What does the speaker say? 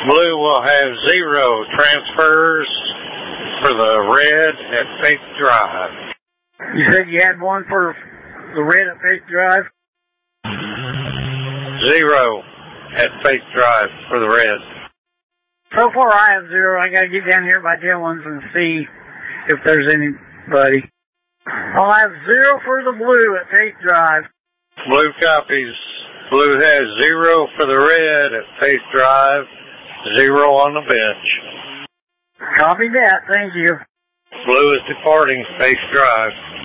Blue will have 0 transfers for the red at Faith Drive. You said you had one for the red at Faith Drive? 0 at Faith Drive for the red. So far I have 0. I gotta get down here by Dillon's and see if there's anybody. I'll have 0 for the blue at Faith Drive. Blue copies. Blue has 0 for the red at Faith Drive, 0 on the bench. Copy that, thank you. Blue is departing Faith Drive.